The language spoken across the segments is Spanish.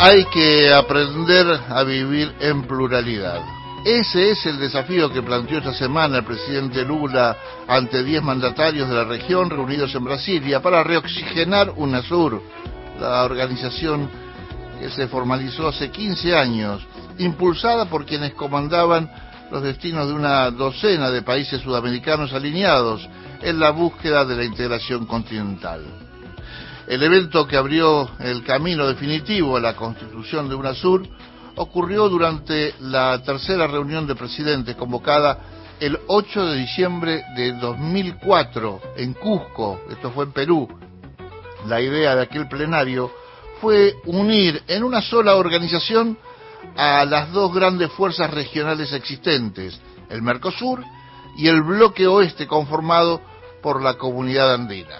Hay que aprender a vivir en pluralidad. Ese es el desafío que planteó esta semana el presidente Lula ante 10 mandatarios de la región reunidos en Brasilia para reoxigenar UNASUR, la organización que se formalizó hace 15 años, impulsada por quienes comandaban los destinos de una docena de países sudamericanos alineados en la búsqueda de la integración continental. El evento que abrió el camino definitivo a la constitución de UNASUR ocurrió durante la tercera reunión de presidentes convocada el 8 de diciembre de 2004 en Cusco, esto fue en Perú. La idea de aquel plenario fue unir en una sola organización a las dos grandes fuerzas regionales existentes, el Mercosur y el Bloque Oeste, conformado por la Comunidad Andina.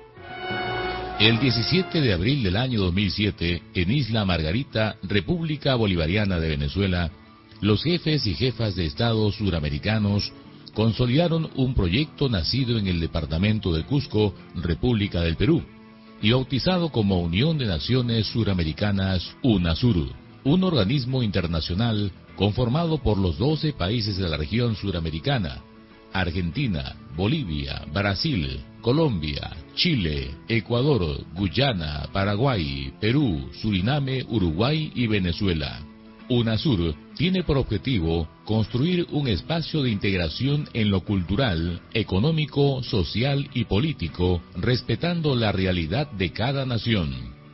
El 17 de abril del año 2007, en Isla Margarita, República Bolivariana de Venezuela, los jefes y jefas de Estado suramericanos consolidaron un proyecto nacido en el departamento de Cusco, República del Perú, y bautizado como Unión de Naciones Suramericanas, UNASUR, un organismo internacional conformado por los 12 países de la región suramericana: Argentina, Bolivia, Brasil, Colombia, Chile, Ecuador, Guyana, Paraguay, Perú, Suriname, Uruguay y Venezuela. UNASUR tiene por objetivo construir un espacio de integración en lo cultural, económico, social y político, respetando la realidad de cada nación.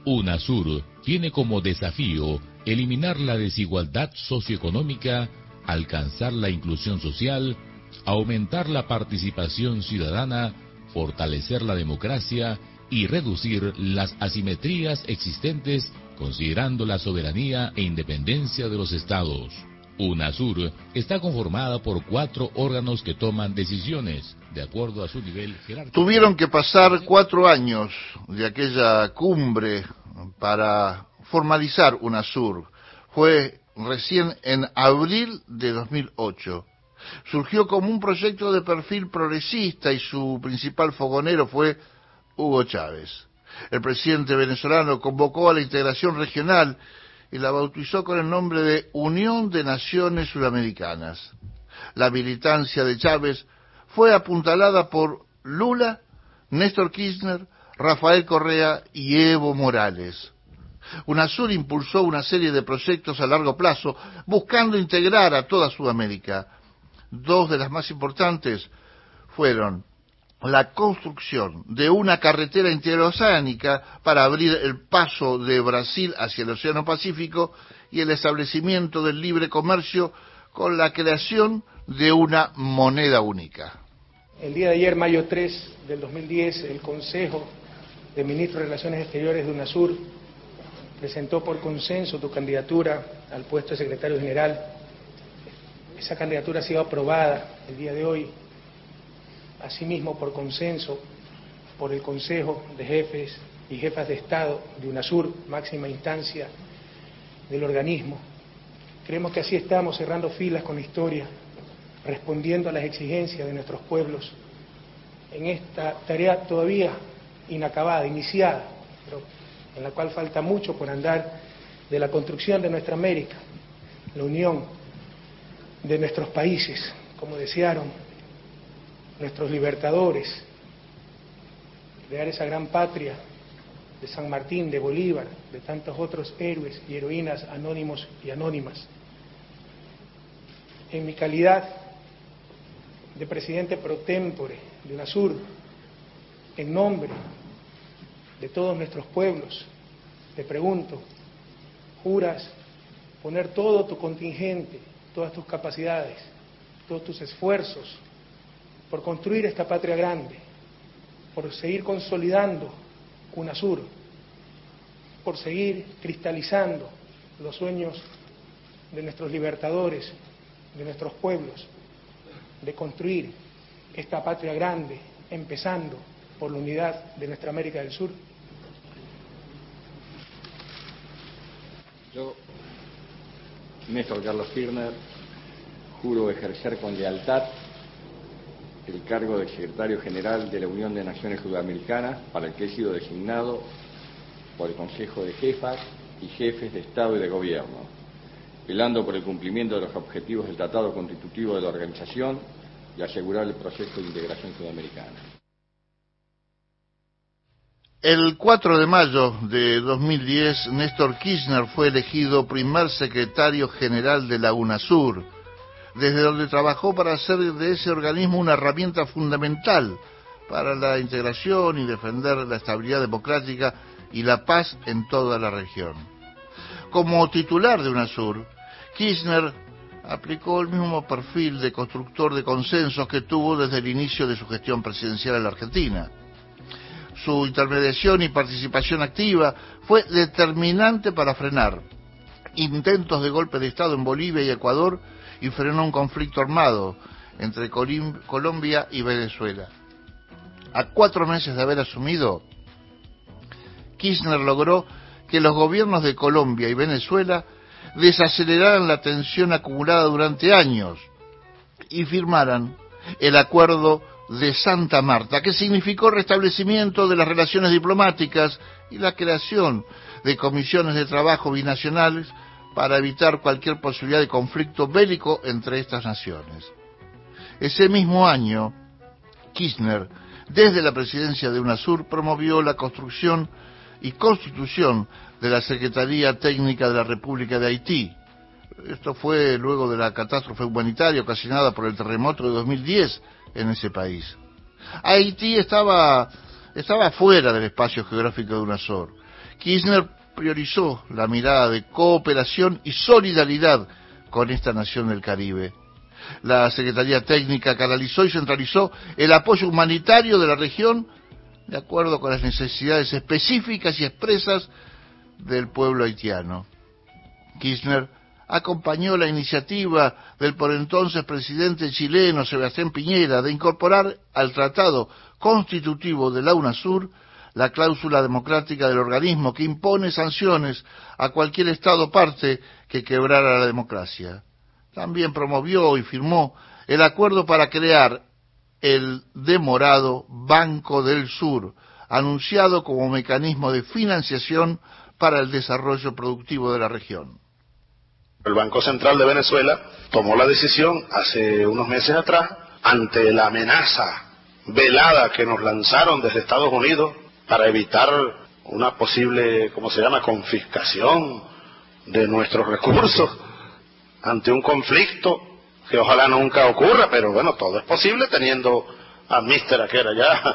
UNASUR tiene como desafío eliminar la desigualdad socioeconómica, alcanzar la inclusión social, aumentar la participación ciudadana, fortalecer la democracia y reducir las asimetrías existentes, considerando la soberanía e independencia de los estados. UNASUR está conformada por 4 órganos que toman decisiones de acuerdo a su nivel jerárquico. Tuvieron que pasar 4 años de aquella cumbre para formalizar UNASUR. Fue recién en abril de 2008. Surgió como un proyecto de perfil progresista y su principal fogonero fue Hugo Chávez. El presidente venezolano convocó a la integración regional y la bautizó con el nombre de Unión de Naciones Suramericanas. La militancia de Chávez fue apuntalada por Lula, Néstor Kirchner, Rafael Correa y Evo Morales. UNASUR impulsó una serie de proyectos a largo plazo buscando integrar a toda Sudamérica. 2 de las más importantes fueron la construcción de una carretera interoceánica para abrir el paso de Brasil hacia el Océano Pacífico y el establecimiento del libre comercio con la creación de una moneda única. El día de ayer, mayo 3 del 2010, el Consejo de Ministros de Relaciones Exteriores de UNASUR presentó por consenso tu candidatura al puesto de secretario general. Esa candidatura ha sido aprobada el día de hoy, asimismo por consenso, por el Consejo de Jefes y Jefas de Estado de UNASUR, máxima instancia del organismo. Creemos que así estamos cerrando filas con la historia, respondiendo a las exigencias de nuestros pueblos en esta tarea todavía inacabada, iniciada, pero en la cual falta mucho por andar, de la construcción de nuestra América, la unión de nuestros países, como desearon nuestros libertadores, crear esa gran patria de San Martín, de Bolívar, de tantos otros héroes y heroínas anónimos y anónimas. En mi calidad de presidente pro tempore de UNASUR, en nombre de todos nuestros pueblos, te pregunto, ¿juras poner todo tu contingente, todas tus capacidades, todos tus esfuerzos por construir esta patria grande, por seguir consolidando UNASUR, por seguir cristalizando los sueños de nuestros libertadores, de nuestros pueblos, de construir esta patria grande, empezando por la unidad de nuestra América del Sur? Yo, Néstor Carlos Kirchner, juro ejercer con lealtad el cargo de secretario general de la Unión de Naciones Sudamericanas, para el que he sido designado por el Consejo de Jefas y jefes de Estado y de Gobierno, velando por el cumplimiento de los objetivos del Tratado Constitutivo de la Organización y asegurar el proceso de integración sudamericana. El 4 de mayo de 2010, Néstor Kirchner fue elegido primer secretario general de la UNASUR, desde donde trabajó para hacer de ese organismo una herramienta fundamental para la integración y defender la estabilidad democrática y la paz en toda la región. Como titular de UNASUR, Kirchner aplicó el mismo perfil de constructor de consensos que tuvo desde el inicio de su gestión presidencial en la Argentina. Su intermediación y participación activa fue determinante para frenar intentos de golpe de Estado en Bolivia y Ecuador y frenó un conflicto armado entre Colombia y Venezuela. A 4 meses de haber asumido, Kirchner logró que los gobiernos de Colombia y Venezuela desaceleraran la tensión acumulada durante años y firmaran el acuerdo de Santa Marta, que significó el restablecimiento de las relaciones diplomáticas y la creación de comisiones de trabajo binacionales para evitar cualquier posibilidad de conflicto bélico entre estas naciones. Ese mismo año, Kirchner, desde la presidencia de UNASUR, promovió la construcción y constitución de la Secretaría Técnica de la República de Haití. Esto fue luego de la catástrofe humanitaria ocasionada por el terremoto de 2010 en ese país. Haití estaba fuera del espacio geográfico de UNASUR. Kirchner priorizó la mirada de cooperación y solidaridad con esta nación del Caribe. La Secretaría Técnica canalizó y centralizó el apoyo humanitario de la región de acuerdo con las necesidades específicas y expresas del pueblo haitiano. Kirchner acompañó la iniciativa del por entonces presidente chileno Sebastián Piñera de incorporar al Tratado Constitutivo de la UNASUR la cláusula democrática del organismo que impone sanciones a cualquier Estado parte que quebrara la democracia. También promovió y firmó el acuerdo para crear el demorado Banco del Sur, anunciado como mecanismo de financiación para el desarrollo productivo de la región. El Banco Central de Venezuela tomó la decisión hace unos meses atrás, ante la amenaza velada que nos lanzaron desde Estados Unidos para evitar una posible, confiscación de nuestros recursos ante un conflicto que ojalá nunca ocurra, pero bueno, todo es posible teniendo a Mister, que era ya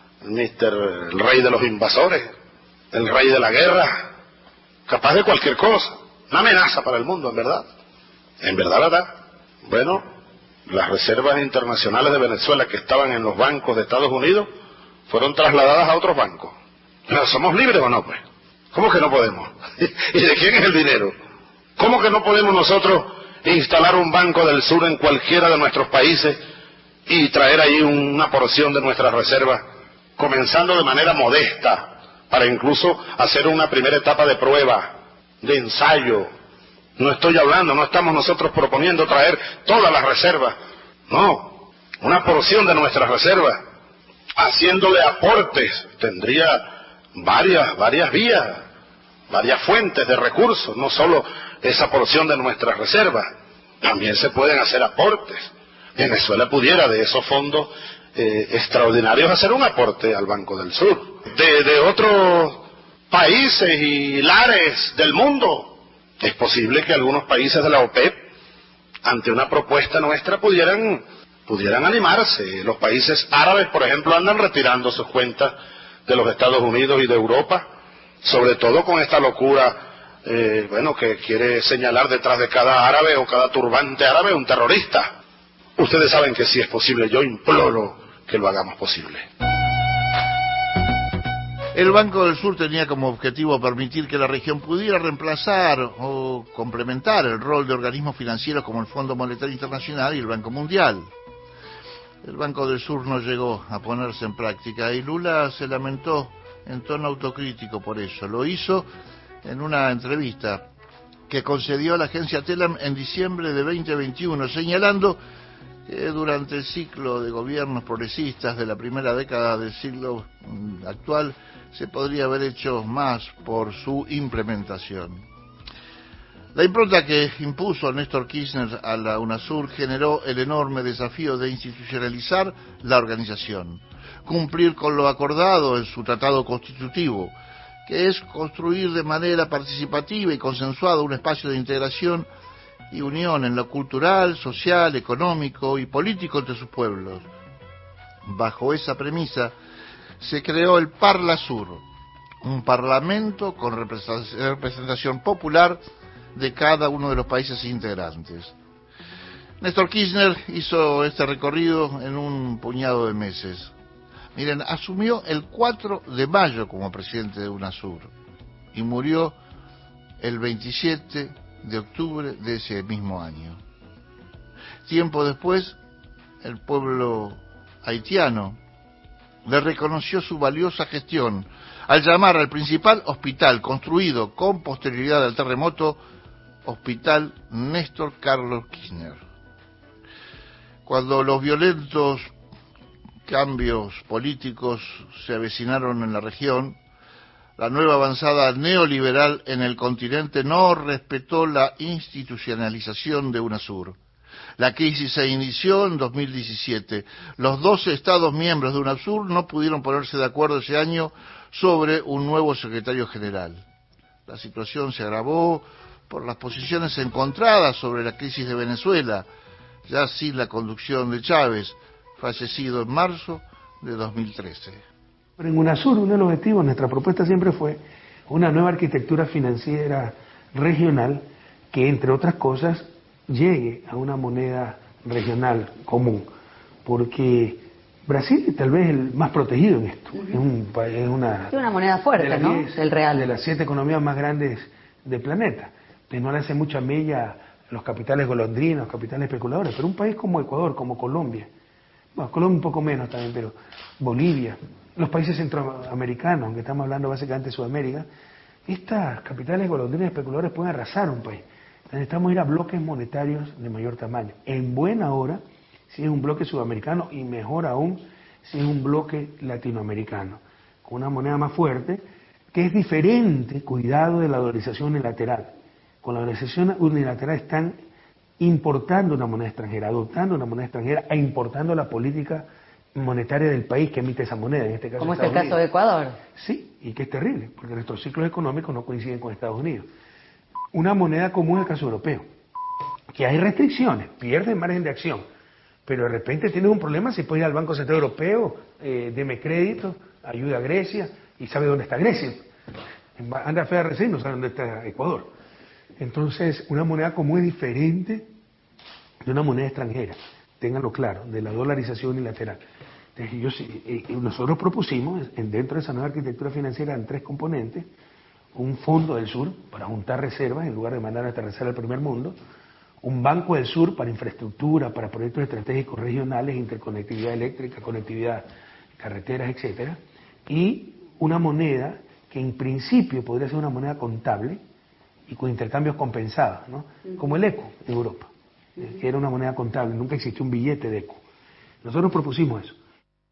el rey de los invasores, el rey de la guerra, capaz de cualquier cosa, una amenaza para el mundo, en verdad. Bueno, las reservas internacionales de Venezuela que estaban en los bancos de Estados Unidos fueron trasladadas a otros bancos. ¿Pero somos libres o no, pues? ¿Cómo que no podemos? ¿Y de quién es el dinero? ¿Cómo que no podemos nosotros instalar un Banco del Sur en cualquiera de nuestros países y traer ahí una porción de nuestras reservas, comenzando de manera modesta, para incluso hacer una primera etapa de prueba, de ensayo? No estamos nosotros proponiendo traer todas las reservas, no, una porción de nuestras reservas, haciéndole aportes, tendría varias vías, varias fuentes de recursos, no solo esa porción de nuestras reservas, también se pueden hacer aportes. Venezuela pudiera de esos fondos extraordinarios hacer un aporte al Banco del Sur. De otros países y lares del mundo, es posible que algunos países de la OPEP, ante una propuesta nuestra, pudieran animarse. Los países árabes, por ejemplo, andan retirando sus cuentas de los Estados Unidos y de Europa, sobre todo con esta locura que quiere señalar detrás de cada árabe o cada turbante árabe un terrorista. Ustedes saben que sí es posible, yo imploro que lo hagamos posible. El Banco del Sur tenía como objetivo permitir que la región pudiera reemplazar o complementar el rol de organismos financieros como el Fondo Monetario Internacional y el Banco Mundial. El Banco del Sur no llegó a ponerse en práctica y Lula se lamentó en tono autocrítico por eso. Lo hizo en una entrevista que concedió a la agencia Telam en diciembre de 2021, señalando que durante el ciclo de gobiernos progresistas de la primera década del siglo actual se podría haber hecho más por su implementación. La impronta que impuso Néstor Kirchner a la UNASUR generó el enorme desafío de institucionalizar la organización, cumplir con lo acordado en su tratado constitutivo, que es construir de manera participativa y consensuada un espacio de integración y unión en lo cultural, social, económico y político entre sus pueblos. Bajo esa premisa se creó el Parlasur, un parlamento con representación popular de cada uno de los países integrantes. Néstor Kirchner hizo este recorrido en un puñado de meses. Miren, asumió el 4 de mayo como presidente de UNASUR y murió el 27 de octubre de ese mismo año. Tiempo después, el pueblo haitiano le reconoció su valiosa gestión al llamar al principal hospital construido con posterioridad al terremoto Hospital Néstor Carlos Kirchner. Cuando los violentos cambios políticos se avecinaron en la región, la nueva avanzada neoliberal en el continente no respetó la institucionalización de UNASUR. La crisis se inició en 2017. Los 12 Estados miembros de UNASUR no pudieron ponerse de acuerdo ese año sobre un nuevo secretario general. La situación se agravó por las posiciones encontradas sobre la crisis de Venezuela, ya sin la conducción de Chávez, fallecido en marzo de 2013. En UNASUR, uno de los objetivos de nuestra propuesta siempre fue una nueva arquitectura financiera regional que, entre otras cosas, llegue a una moneda regional común, porque Brasil es tal vez el más protegido en esto. Es una moneda fuerte, ¿no? El real. De las 7 economías más grandes del planeta. No le hace mucha mella los capitales golondrinos, los capitales especuladores, pero un país como Ecuador, como Colombia, bueno, Colombia un poco menos también, pero Bolivia, los países centroamericanos, aunque estamos hablando básicamente de Sudamérica, estas capitales golondrinos especuladores pueden arrasar un país. Necesitamos ir a bloques monetarios de mayor tamaño. En buena hora, si es un bloque sudamericano, y mejor aún, si es un bloque latinoamericano, con una moneda más fuerte, que es diferente, cuidado, de la dolarización unilateral. Con la dolarización unilateral están importando una moneda extranjera, adoptando una moneda extranjera e importando la política monetaria del país que emite esa moneda, en este caso como es el caso de Ecuador. Sí, y que es terrible, porque nuestros ciclos económicos no coinciden con Estados Unidos. Una moneda común es el caso europeo, que hay restricciones, pierde margen de acción, pero de repente tienes un problema, si puedes ir al Banco Central Europeo, deme crédito, ayuda a Grecia, y sabe dónde está Grecia. Anda fea recién, no sabe dónde está Ecuador. Entonces, una moneda común es diferente de una moneda extranjera, ténganlo claro, de la dolarización unilateral. Entonces, nosotros propusimos, dentro de esa nueva arquitectura financiera, en 3 componentes: un fondo del sur para juntar reservas en lugar de mandar nuestra reserva al primer mundo, un banco del sur para infraestructura, para proyectos estratégicos regionales, interconectividad eléctrica, conectividad, carreteras, etcétera, y una moneda que en principio podría ser una moneda contable y con intercambios compensados, ¿no? Como el ECU en Europa, que era una moneda contable, nunca existió un billete de ECU. Nosotros propusimos eso.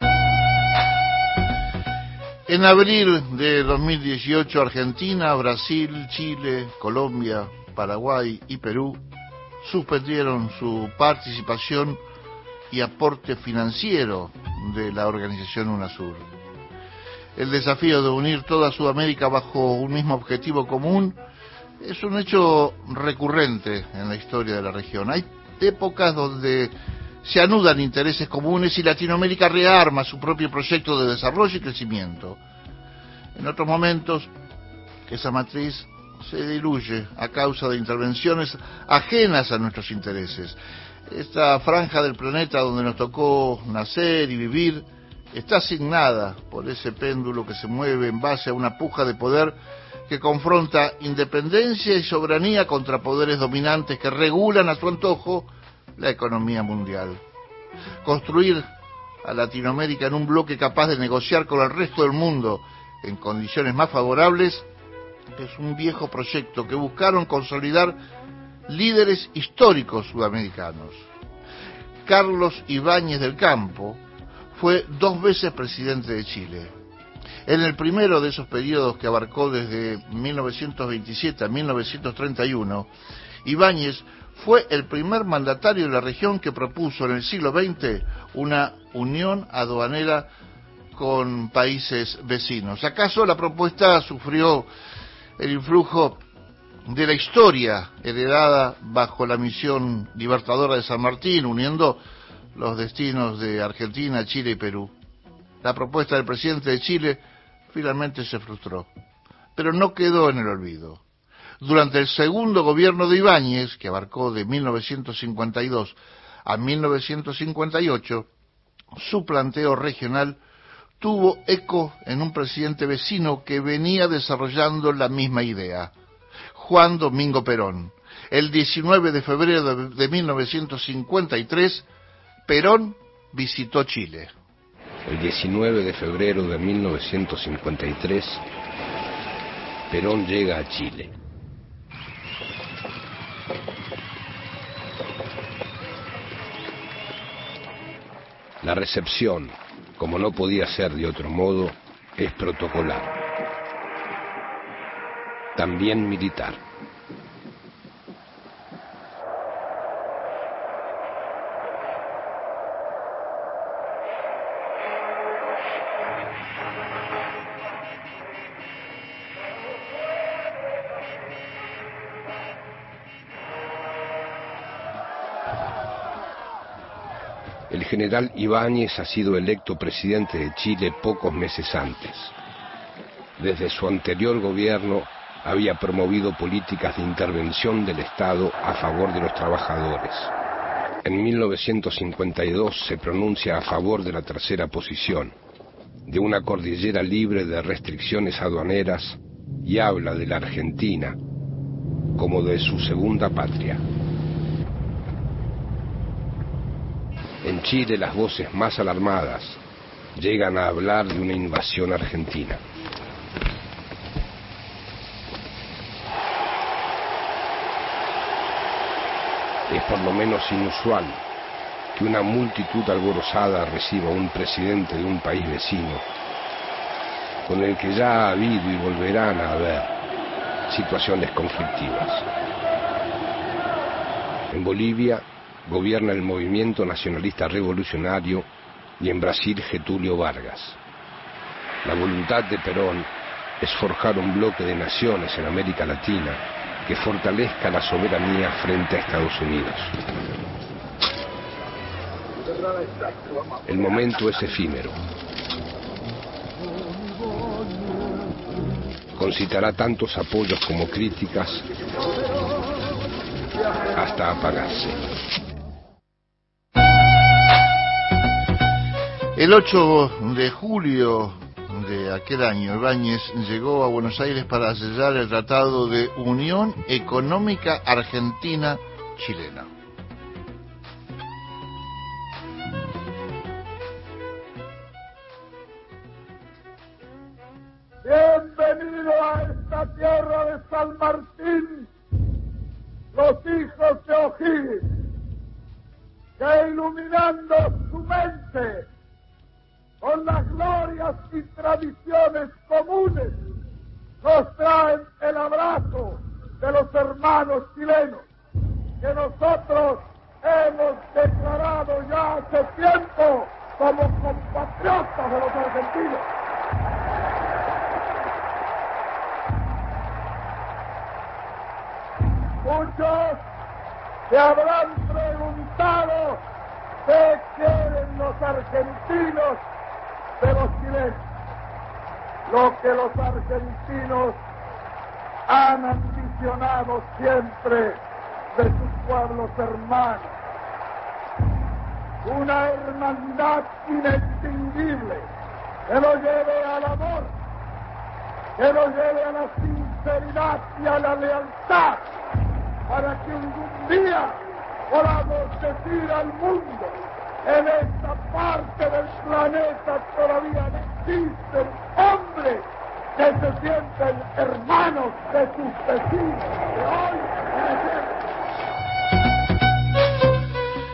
En abril de 2018, Argentina, Brasil, Chile, Colombia, Paraguay y Perú suspendieron su participación y aporte financiero de la organización UNASUR. El desafío de unir toda Sudamérica bajo un mismo objetivo común es un hecho recurrente en la historia de la región. Hay épocas donde se anudan intereses comunes y Latinoamérica rearma su propio proyecto de desarrollo y crecimiento. En otros momentos, esa matriz se diluye a causa de intervenciones ajenas a nuestros intereses. Esta franja del planeta donde nos tocó nacer y vivir está asignada por ese péndulo que se mueve en base a una puja de poder que confronta independencia y soberanía contra poderes dominantes que regulan a su antojo la economía mundial. Construir a Latinoamérica en un bloque capaz de negociar con el resto del mundo en condiciones más favorables es un viejo proyecto que buscaron consolidar líderes históricos sudamericanos. Carlos Ibáñez del Campo fue 2 veces presidente de Chile. En el primero de esos periodos, que abarcó desde 1927 a 1931, Ibáñez fue el primer mandatario de la región que propuso en el siglo XX una unión aduanera con países vecinos. ¿Acaso la propuesta sufrió el influjo de la historia heredada bajo la misión libertadora de San Martín, uniendo los destinos de Argentina, Chile y Perú? La propuesta del presidente de Chile finalmente se frustró, pero no quedó en el olvido. Durante el segundo gobierno de Ibáñez, que abarcó de 1952 a 1958, su planteo regional tuvo eco en un presidente vecino que venía desarrollando la misma idea, Juan Domingo Perón. El 19 de febrero de 1953, Perón visitó Chile. El 19 de febrero de 1953, Perón llega a Chile. La recepción, como no podía ser de otro modo, es protocolar, también militar. El general Ibáñez ha sido electo presidente de Chile pocos meses antes. Desde su anterior gobierno había promovido políticas de intervención del Estado a favor de los trabajadores. En 1952 se pronuncia a favor de la tercera posición, de una cordillera libre de restricciones aduaneras, y habla de la Argentina como de su segunda patria. En Chile las voces más alarmadas llegan a hablar de una invasión argentina. Es por lo menos inusual que una multitud alborozada reciba a un presidente de un país vecino, con el que ya ha habido y volverán a haber situaciones conflictivas. En Bolivia gobierna el Movimiento Nacionalista Revolucionario y en Brasil Getúlio Vargas. La voluntad de Perón es forjar un bloque de naciones en América Latina que fortalezca la soberanía frente a Estados Unidos. El momento es efímero. Concitará tantos apoyos como críticas hasta apagarse. El 8 de julio de aquel año, Ibáñez llegó a Buenos Aires para sellar el Tratado de Unión Económica Argentina-Chilena. Bienvenido a esta tierra de San Martín, los hijos de O'Higgins, que iluminando su mente con las glorias y tradiciones comunes, nos traen el abrazo de los hermanos chilenos, que nosotros hemos declarado ya hace tiempo como compatriotas de los argentinos. Muchos se habrán preguntado qué quieren los argentinos de los chilenos. Lo que los argentinos han ambicionado siempre de sus pueblos hermanos. Una hermandad inextinguible que lo lleve al amor, que lo lleve a la sinceridad y a la lealtad, para que algún día podamos decir al mundo: en esta parte del planeta todavía existen hombres que se sienten hermanos de sus vecinos, de hoy y de siempre.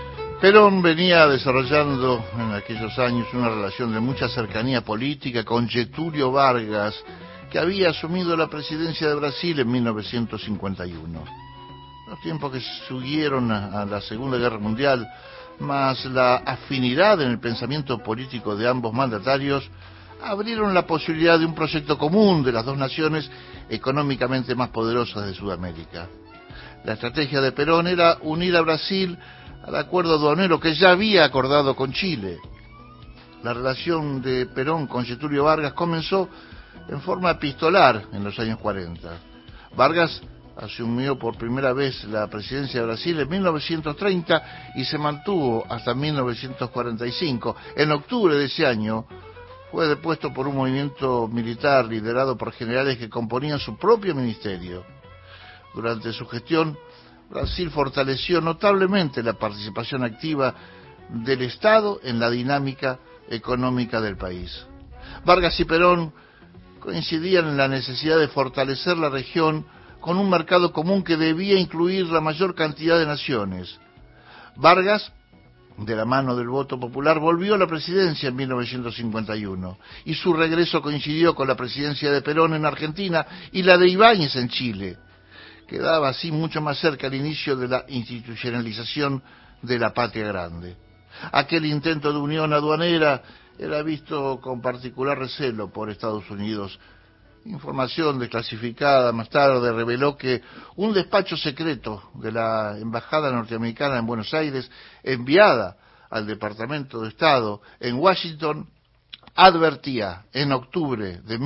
Perón venía desarrollando en aquellos años una relación de mucha cercanía política con Getúlio Vargas, que había asumido la presidencia de Brasil en 1951. Los tiempos que siguieron a la Segunda Guerra Mundial, más la afinidad en el pensamiento político de ambos mandatarios, abrieron la posibilidad de un proyecto común de las dos naciones económicamente más poderosas de Sudamérica. La estrategia de Perón era unir a Brasil al acuerdo aduanero que ya había acordado con Chile. La relación de Perón con Getúlio Vargas comenzó en forma epistolar en los años 40. Vargas asumió por primera vez la presidencia de Brasil en 1930 y se mantuvo hasta 1945. En octubre de ese año fue depuesto por un movimiento militar liderado por generales que componían su propio ministerio. Durante su gestión, Brasil fortaleció notablemente la participación activa del Estado en la dinámica económica del país. Vargas y Perón coincidían en la necesidad de fortalecer la región con un mercado común que debía incluir la mayor cantidad de naciones. Vargas, de la mano del voto popular, volvió a la presidencia en 1951 y su regreso coincidió con la presidencia de Perón en Argentina y la de Ibáñez en Chile. Quedaba así mucho más cerca el inicio de la institucionalización de la patria grande. Aquel intento de unión aduanera era visto con particular recelo por Estados Unidos. Información desclasificada más tarde reveló que un despacho secreto de la Embajada norteamericana en Buenos Aires, enviada al Departamento de Estado en Washington, advertía en octubre de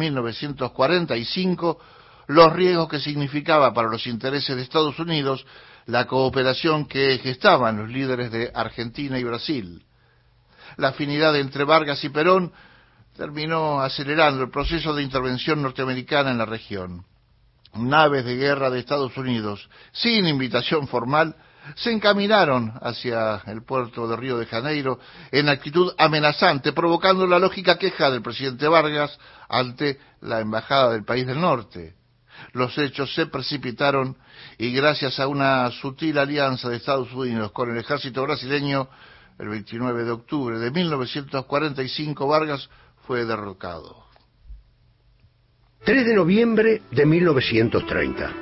1945 los riesgos que significaba para los intereses de Estados Unidos la cooperación que gestaban los líderes de Argentina y Brasil. La afinidad entre Vargas y Perón terminó acelerando el proceso de intervención norteamericana en la región. Naves de guerra de Estados Unidos, sin invitación formal, se encaminaron hacia el puerto de Río de Janeiro en actitud amenazante, provocando la lógica queja del presidente Vargas ante la embajada del país del norte. Los hechos se precipitaron y gracias a una sutil alianza de Estados Unidos con el ejército brasileño, el 29 de octubre de 1945 Vargas fue derrocado. 3 de noviembre de 1930.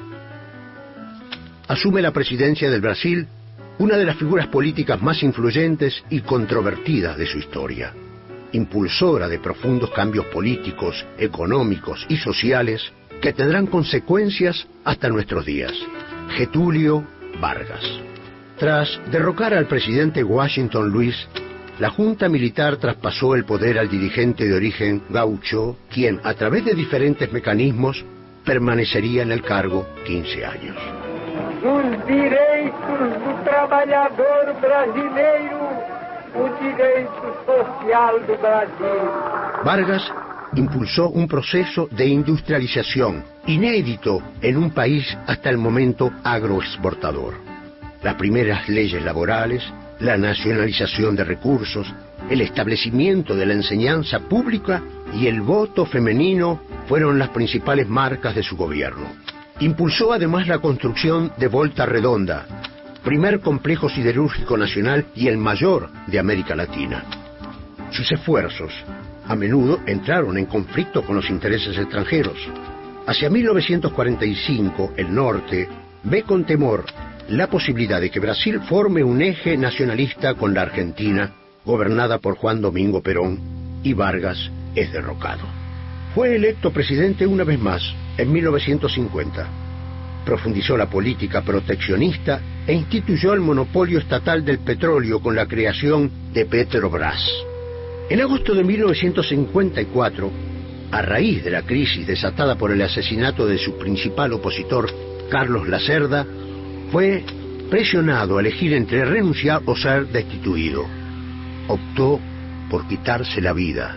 Asume la presidencia del Brasil una de las figuras políticas más influyentes y controvertidas de su historia, impulsora de profundos cambios políticos, económicos y sociales que tendrán consecuencias hasta nuestros días. Getúlio Vargas. Tras derrocar al presidente Washington Luiz, la Junta Militar traspasó el poder al dirigente de origen gaucho, quien, a través de diferentes mecanismos, permanecería en el cargo 15 años. Los direitos do trabalhador brasileiro, o direito social do Brasil. Vargas impulsó un proceso de industrialización inédito en un país hasta el momento agroexportador. Las primeras leyes laborales, la nacionalización de recursos, el establecimiento de la enseñanza pública y el voto femenino fueron las principales marcas de su gobierno. Impulsó además la construcción de Volta Redonda, primer complejo siderúrgico nacional y el mayor de América Latina. Sus esfuerzos a menudo entraron en conflicto con los intereses extranjeros. Hacia 1945, el norte ve con temor la posibilidad de que Brasil forme un eje nacionalista con la Argentina, gobernada por Juan Domingo Perón, y Vargas es derrocado. Fue electo presidente una vez más, en 1950. Profundizó la política proteccionista e instituyó el monopolio estatal del petróleo con la creación de Petrobras. En agosto de 1954, a raíz de la crisis desatada por el asesinato de su principal opositor, Carlos Lacerda, fue presionado a elegir entre renunciar o ser destituido. Optó por quitarse la vida.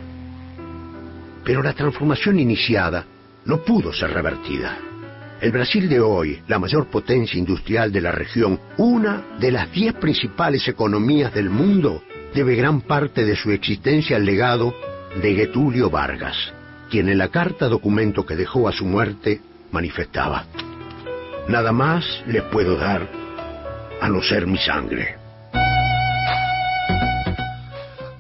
Pero la transformación iniciada no pudo ser revertida. El Brasil de hoy, la mayor potencia industrial de la región, una de las 10 principales economías del mundo, debe gran parte de su existencia al legado de Getúlio Vargas, quien en la carta documento que dejó a su muerte manifestaba: nada más les puedo dar a no ser mi sangre.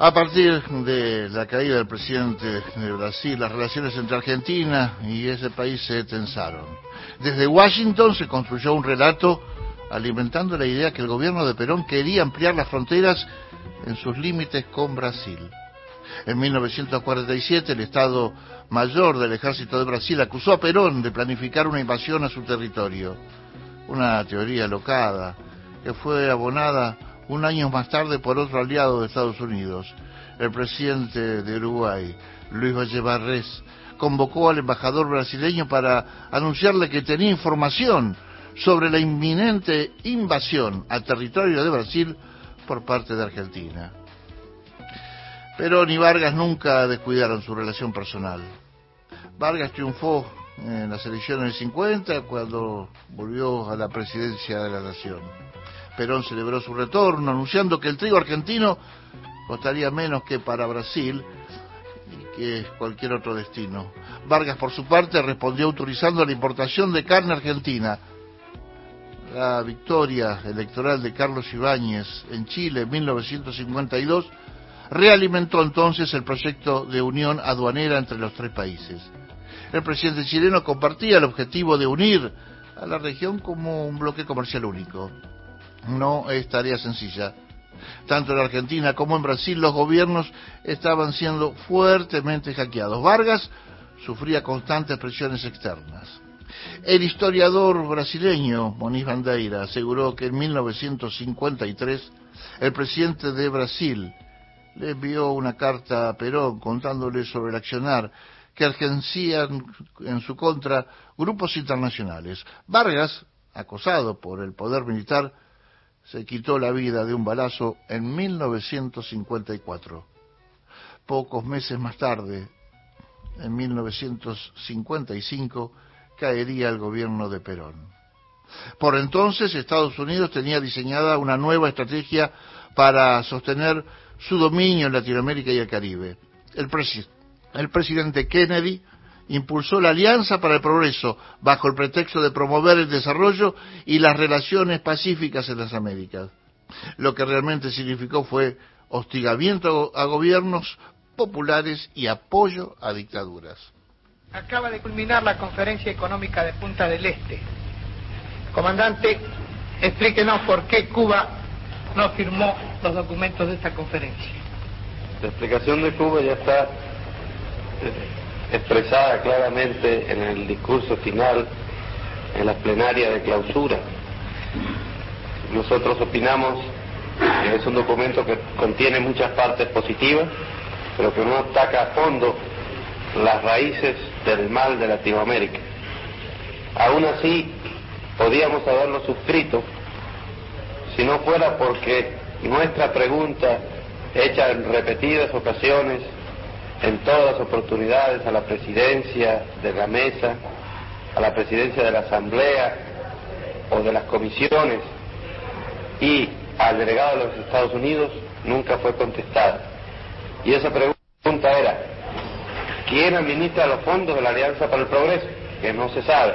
A partir de la caída del presidente de Brasil, las relaciones entre Argentina y ese país se tensaron. Desde Washington se construyó un relato alimentando la idea que el gobierno de Perón quería ampliar las fronteras en sus límites con Brasil. En 1947, el Estado Mayor del Ejército de Brasil acusó a Perón de planificar una invasión a su territorio. Una teoría alocada que fue abonada un año más tarde por otro aliado de Estados Unidos. El presidente de Uruguay, Luis Valle Barrés, convocó al embajador brasileño para anunciarle que tenía información sobre la inminente invasión al territorio de Brasil por parte de Argentina. Perón y Vargas nunca descuidaron su relación personal. Vargas triunfó en las elecciones del 50 cuando volvió a la presidencia de la Nación. Perón celebró su retorno anunciando que el trigo argentino costaría menos que para Brasil y que cualquier otro destino. Vargas, por su parte, respondió autorizando la importación de carne argentina. La victoria electoral de Carlos Ibáñez en Chile en 1952 realimentó entonces el proyecto de unión aduanera entre los tres países. El presidente chileno compartía el objetivo de unir a la región como un bloque comercial único. No es tarea sencilla. Tanto en Argentina como en Brasil los gobiernos estaban siendo fuertemente hackeados. Vargas sufría constantes presiones externas. El historiador brasileño Moniz Bandeira aseguró que en 1953 el presidente de Brasil le envió una carta a Perón contándole sobre el accionar que ejercían en su contra grupos internacionales. Vargas, acosado por el poder militar, se quitó la vida de un balazo en 1954. Pocos meses más tarde, en 1955, caería el gobierno de Perón. Por entonces, Estados Unidos tenía diseñada una nueva estrategia para sostener su dominio en Latinoamérica y el Caribe. El presidente Kennedy impulsó la Alianza para el Progreso bajo el pretexto de promover el desarrollo y las relaciones pacíficas en las Américas. Lo que realmente significó fue hostigamiento a gobiernos populares y apoyo a dictaduras. Acaba de culminar la conferencia económica de Punta del Este. Comandante, explíquenos por qué Cuba no firmó los documentos de esta conferencia. La explicación de Cuba ya está expresada claramente en el discurso final, en la plenaria de clausura. Nosotros opinamos que es un documento que contiene muchas partes positivas, pero que no ataca a fondo las raíces del mal de Latinoamérica. Aún así, podíamos haberlo suscrito si no fuera porque nuestra pregunta, hecha en repetidas ocasiones, en todas las oportunidades, a la presidencia de la mesa, a la presidencia de la asamblea o de las comisiones y al delegado de los Estados Unidos, nunca fue contestada. Y esa pregunta era: ¿quién administra los fondos de la Alianza para el Progreso? Que no se sabe.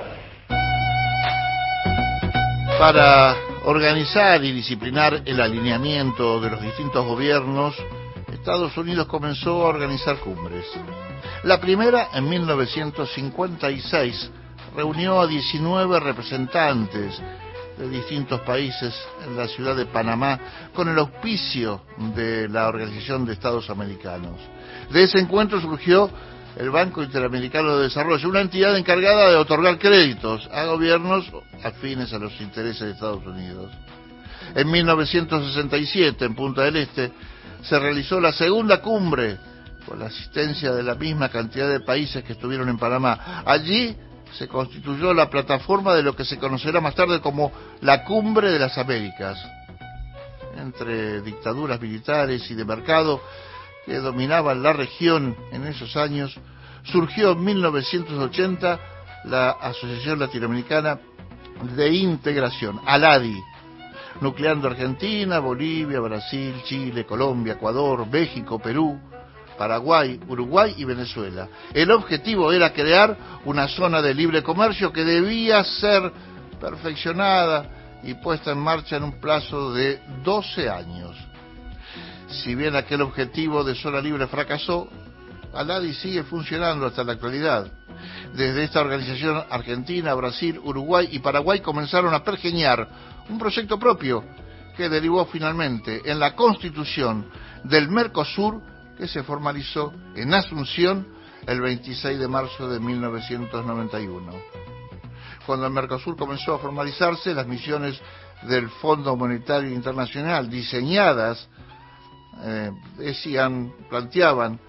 Para organizar y disciplinar el alineamiento de los distintos gobiernos, Estados Unidos comenzó a organizar cumbres. La primera, en 1956, reunió a 19 representantes de distintos países en la ciudad de Panamá con el auspicio de la Organización de Estados Americanos. De ese encuentro surgió el Banco Interamericano de Desarrollo, una entidad encargada de otorgar créditos a gobiernos afines a los intereses de Estados Unidos. En 1967, en Punta del Este, se realizó la segunda cumbre con la asistencia de la misma cantidad de países que estuvieron en Panamá. Allí se constituyó la plataforma de lo que se conocerá más tarde como la Cumbre de las Américas. Entre dictaduras militares y de mercado que dominaban la región en esos años, surgió en 1980 la Asociación Latinoamericana de Integración, ALADI, nucleando Argentina, Bolivia, Brasil, Chile, Colombia, Ecuador, México, Perú, Paraguay, Uruguay y Venezuela. El objetivo era crear una zona de libre comercio que debía ser perfeccionada y puesta en marcha en un plazo de 12 años. Si bien aquel objetivo de zona libre fracasó, Al-Adi sigue funcionando hasta la actualidad. Desde esta organización, Argentina, Brasil, Uruguay y Paraguay comenzaron a pergeñar un proyecto propio que derivó finalmente en la constitución del Mercosur, que se formalizó en Asunción el 26 de marzo de 1991. Cuando el Mercosur comenzó a formalizarse, las misiones del Fondo Monetario Internacional diseñadas planteaban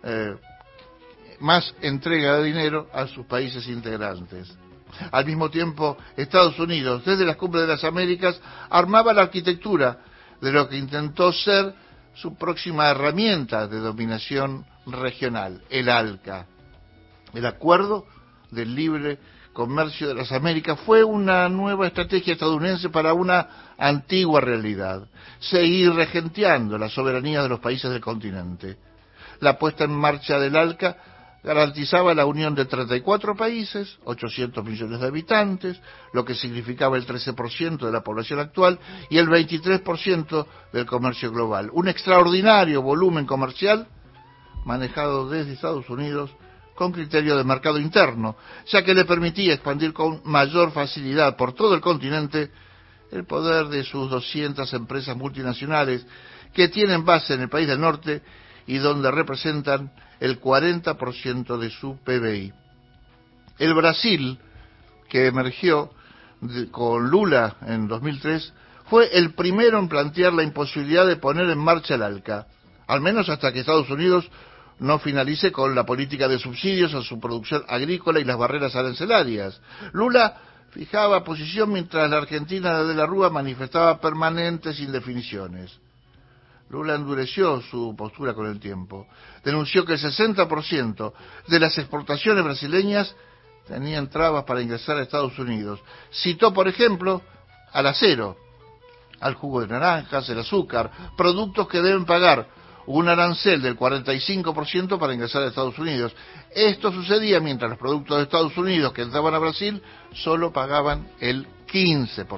más entrega de dinero a sus países integrantes. Al mismo tiempo, Estados Unidos, desde las Cumbres de las Américas, armaba la arquitectura de lo que intentó ser su próxima herramienta de dominación regional, el ALCA. El Acuerdo del Libre Comercio de las Américas fue una nueva estrategia estadounidense para una antigua realidad: seguir regenteando la soberanía de los países del continente. La puesta en marcha del ALCA garantizaba la unión de 34 países, 800 millones de habitantes, lo que significaba el 13% de la población actual y el 23% del comercio global. Un extraordinario volumen comercial manejado desde Estados Unidos con criterio de mercado interno, ya que le permitía expandir con mayor facilidad por todo el continente el poder de sus 200 empresas multinacionales que tienen base en el país del norte y donde representan el 40% de su PBI. El Brasil, que emergió con Lula en 2003, fue el primero en plantear la imposibilidad de poner en marcha el ALCA, al menos hasta que Estados Unidos no finalice con la política de subsidios a su producción agrícola y las barreras arancelarias. Lula fijaba posición mientras la Argentina de la Rúa manifestaba permanentes indefiniciones. Lula endureció su postura con el tiempo. Denunció que el 60% de las exportaciones brasileñas tenían trabas para ingresar a Estados Unidos. Citó, por ejemplo, al acero, al jugo de naranjas, el azúcar, productos que deben pagar un arancel del 45% para ingresar a Estados Unidos. Esto sucedía mientras los productos de Estados Unidos que entraban a Brasil solo pagaban el 15%.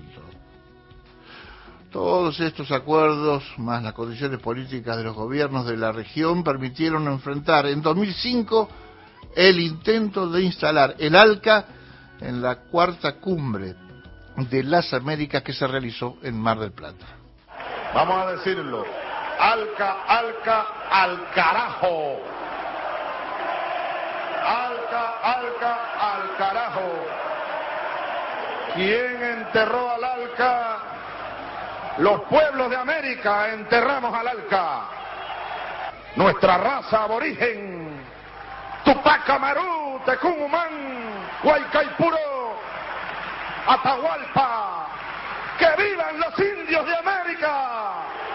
Todos estos acuerdos, más las condiciones políticas de los gobiernos de la región, permitieron enfrentar en 2005 el intento de instalar el ALCA en la cuarta cumbre de las Américas que se realizó en Mar del Plata. Vamos a decirlo: ALCA, ALCA, al carajo. ALCA, ALCA, al carajo. ¿Quién enterró al ALCA? Los pueblos de América enterramos al ALCA. Nuestra raza aborigen, Tupac Amaru, Tecumumán, Guaycaipuro, Atahualpa, ¡que vivan los indios de América!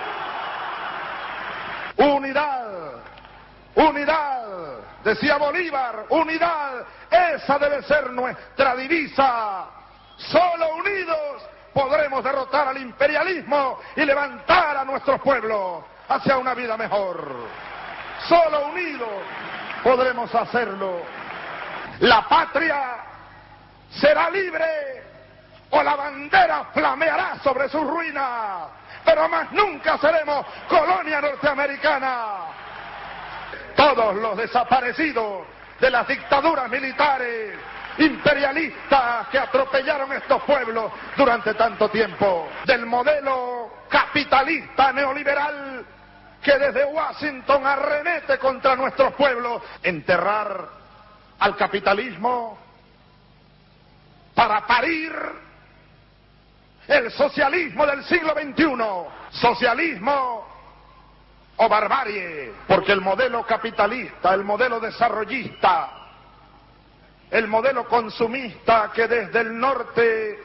Unidad, unidad, decía Bolívar, unidad, esa debe ser nuestra divisa. Solo unidos podremos derrotar al imperialismo y levantar a nuestros pueblos hacia una vida mejor. Solo unidos podremos hacerlo. La patria será libre o la bandera flameará sobre sus ruinas, pero más nunca seremos colonia norteamericana. Todos los desaparecidos de las dictaduras militares imperialistas que atropellaron estos pueblos durante tanto tiempo, del modelo capitalista neoliberal que desde Washington arremete contra nuestros pueblos, enterrar al capitalismo para parir el socialismo del siglo XXI, socialismo o barbarie, porque el modelo capitalista, el modelo desarrollista, el modelo consumista que desde el norte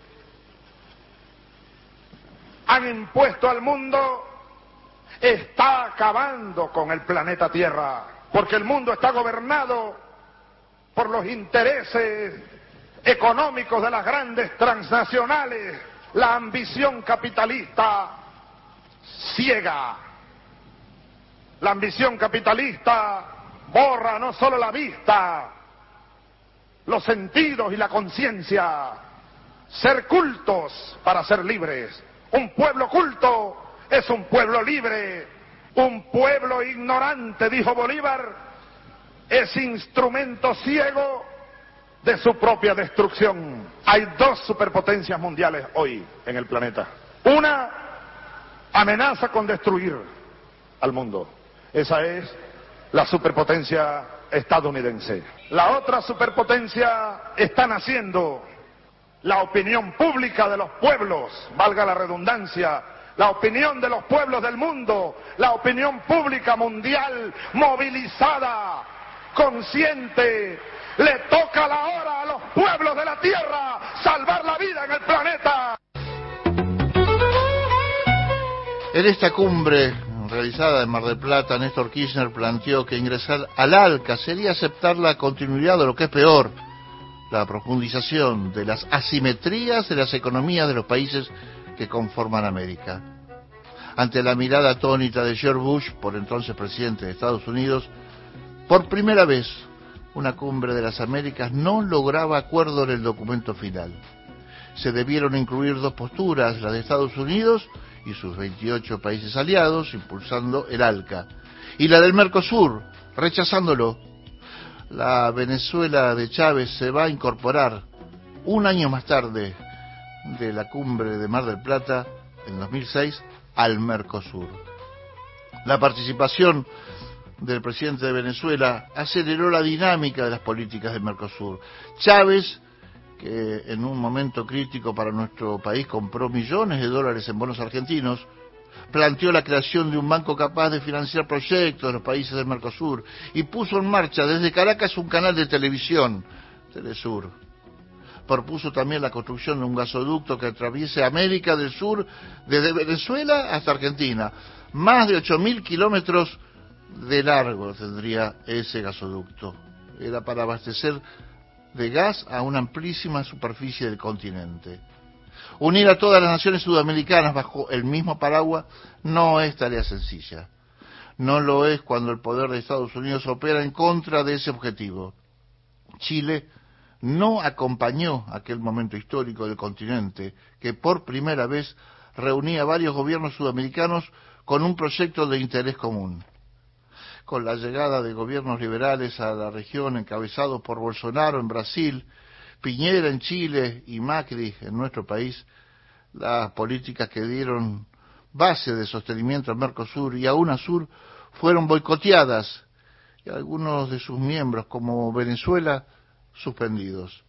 han impuesto al mundo está acabando con el planeta Tierra, porque el mundo está gobernado por los intereses económicos de las grandes transnacionales. La ambición capitalista ciega, la ambición capitalista borra no solo la vista, los sentidos y la conciencia. Ser cultos para ser libres. Un pueblo culto es un pueblo libre. Un pueblo ignorante, dijo Bolívar, es instrumento ciego de su propia destrucción. Hay dos superpotencias mundiales hoy en el planeta. Una amenaza con destruir al mundo. Esa es la superpotencia estadounidense. La otra superpotencia está naciendo. La opinión pública de los pueblos, valga la redundancia, la opinión de los pueblos del mundo, la opinión pública mundial movilizada, consciente. Le toca la hora a los pueblos de la Tierra salvar la vida en el planeta. En esta cumbre realizada en Mar del Plata, Néstor Kirchner planteó que ingresar al ALCA sería aceptar la continuidad de lo que es peor, la profundización de las asimetrías de las economías de los países que conforman América. Ante la mirada atónita de George Bush, por entonces presidente de Estados Unidos, por primera vez una cumbre de las Américas no lograba acuerdo en el documento final. Se debieron incluir dos posturas, la de Estados Unidos y sus 28 países aliados, impulsando el ALCA, y la del Mercosur, rechazándolo. La Venezuela de Chávez se va a incorporar un año más tarde de la cumbre de Mar del Plata, en 2006, al Mercosur. La participación del presidente de Venezuela aceleró la dinámica de las políticas del Mercosur. Chávez, que en un momento crítico para nuestro país compró millones de dólares en bonos argentinos, planteó la creación de un banco capaz de financiar proyectos de los países del Mercosur y puso en marcha desde Caracas un canal de televisión, Telesur. Propuso también la construcción de un gasoducto que atraviese América del Sur desde Venezuela hasta Argentina. Más de 8.000 kilómetros de largo tendría ese gasoducto. Era para abastecer de gas a una amplísima superficie del continente. Unir a todas las naciones sudamericanas bajo el mismo paraguas no es tarea sencilla. No lo es cuando el poder de Estados Unidos opera en contra de ese objetivo. Chile no acompañó aquel momento histórico del continente que por primera vez reunía varios gobiernos sudamericanos con un proyecto de interés común. Con la llegada de gobiernos liberales a la región encabezados por Bolsonaro en Brasil, Piñera en Chile y Macri en nuestro país, las políticas que dieron base de sostenimiento al Mercosur y a UNASUR fueron boicoteadas y algunos de sus miembros, como Venezuela, suspendidos.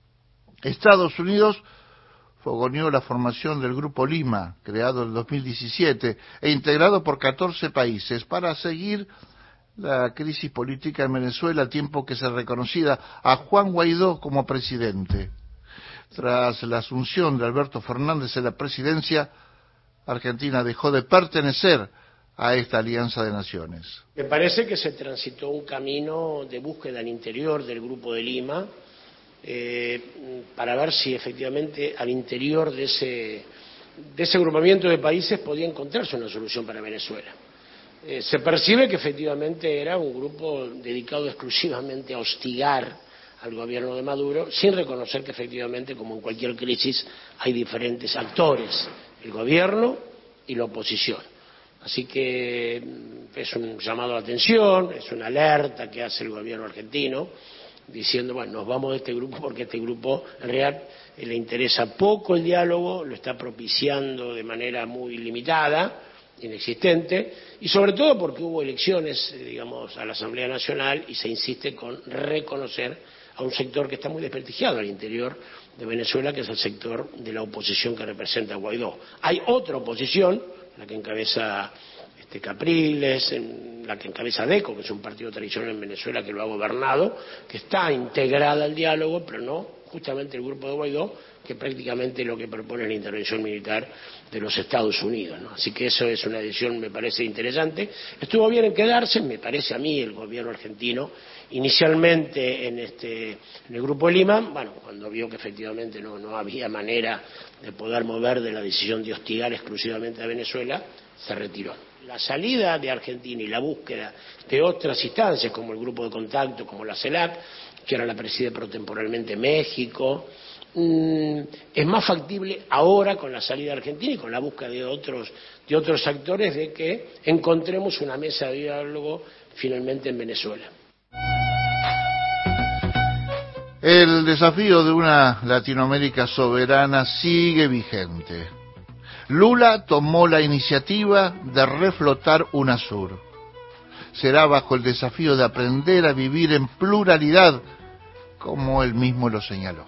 Estados Unidos fogoneó la formación del Grupo Lima, creado en 2017 e integrado por 14 países, para seguir la crisis política en Venezuela, a tiempo que se reconocía a Juan Guaidó como presidente. Tras la asunción de Alberto Fernández en la presidencia, Argentina dejó de pertenecer a esta alianza de naciones. Me parece que se transitó un camino de búsqueda al interior del Grupo de Lima, para ver si efectivamente al interior de ese agrupamiento de países podía encontrarse una solución para Venezuela. Se percibe que efectivamente era un grupo dedicado exclusivamente a hostigar al gobierno de Maduro, sin reconocer que efectivamente, como en cualquier crisis, hay diferentes actores, el gobierno y la oposición. Así que es un llamado a la atención, es una alerta que hace el gobierno argentino, diciendo, bueno, nos vamos de este grupo porque este grupo en realidad le interesa poco el diálogo, lo está propiciando de manera muy limitada, inexistente, y sobre todo porque hubo elecciones, digamos, a la Asamblea Nacional y se insiste con reconocer a un sector que está muy desprestigiado al interior de Venezuela, que es el sector de la oposición que representa a Guaidó. Hay otra oposición, la que encabeza Capriles, la que encabeza DECO, que es un partido tradicional en Venezuela que lo ha gobernado, que está integrada al diálogo, pero no justamente el grupo de Guaidó, que prácticamente lo que propone es la intervención militar de los Estados Unidos, ¿no? Así que eso es una decisión, me parece interesante. Estuvo bien en quedarse, me parece a mí, el gobierno argentino, inicialmente en el Grupo de Lima, bueno, cuando vio que efectivamente no había manera de poder mover de la decisión de hostigar exclusivamente a Venezuela, se retiró. La salida de Argentina y la búsqueda de otras instancias, como el Grupo de Contacto, como la CELAC, que ahora la preside temporalmente México, es más factible ahora con la salida argentina y con la búsqueda de otros actores de que encontremos una mesa de diálogo finalmente en Venezuela. El desafío de una Latinoamérica soberana sigue vigente. Lula tomó la iniciativa de reflotar UNASUR. Será bajo el desafío de aprender a vivir en pluralidad, como él mismo lo señaló.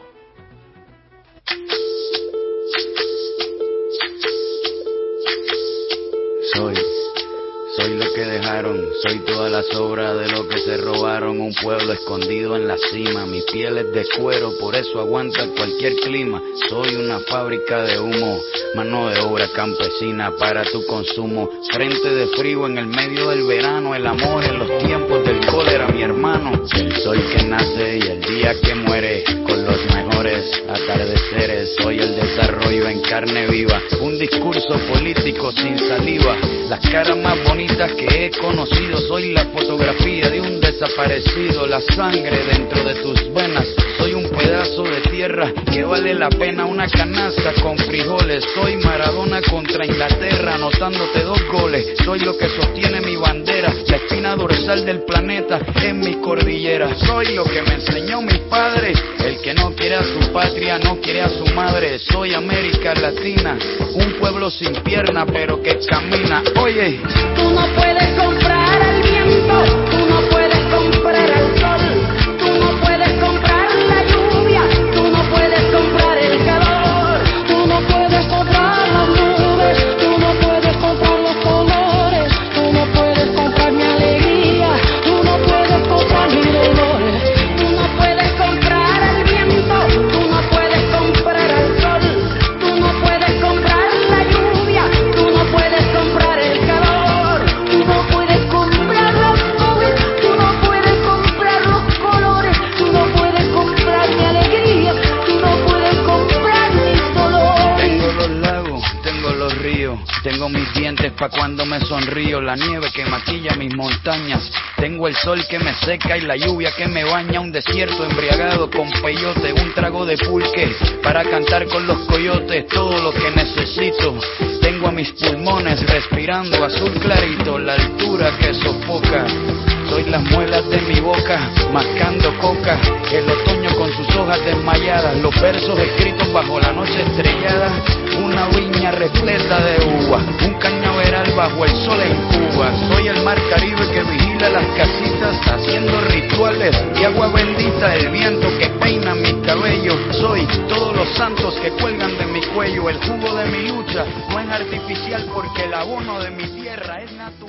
Soy lo que dejaron, soy toda la sobra de lo que se robaron, un pueblo escondido en la cima, mi piel es de cuero, por eso aguanta cualquier clima, soy una fábrica de humo, mano de obra campesina para tu consumo, frente de frío en el medio del verano, el amor en los tiempos del cólera, mi hermano, el sol que nace y el día que muere, con los mejores atardeceres, soy el desarrollo en carne viva, un discurso político sin saliva, las caras más bonitas que he conocido, soy la fotografía de un desaparecido, la sangre dentro de tus venas, soy un pedazo de tierra que vale la pena una canasta con frijoles, soy Maradona contra Inglaterra anotándote 2 goles, soy lo que sostiene mi bandera, la espina dorsal del planeta en mi cordillera, soy lo que me enseñó mi padre, el que no quiere a su patria no quiere a su madre, soy América Latina, un pueblo sin pierna pero que camina, oye. Tú no puedes comprar al viento, tú no puedes comprar al sol, tú no puedes comprar la lluvia, tú no puedes comprar el calor, tú no puedes comprar las nubes, tú no puedes comprar los colores, tú no puedes comprar mi alegría, tú no puedes comprar mi dolor, tú no puedes comprar al viento, tú no puedes comprar al sol, tú no puedes comprar la lluvia, tú no puedes comprar el calor. Tengo mis dientes pa' cuando me sonrío, la nieve que maquilla mis montañas, tengo el sol que me seca y la lluvia que me baña, un desierto embriagado con peyote, un trago de pulque para cantar con los coyotes, todo lo que necesito, tengo a mis pulmones respirando azul clarito, la altura que sofoca, soy las muelas de mi boca, mascando coca, el otoño con sus hojas desmayadas, los versos escritos bajo la noche estrellada, una viña repleta de uva, un cañaveral bajo el sol en Cuba, soy el mar Caribe que vigila las casitas, haciendo rituales y agua bendita, el viento que peina mi cabello, soy todos los santos que cuelgan de mi cuello, el jugo de mi lucha no es artificial porque el abono de mi tierra es natural.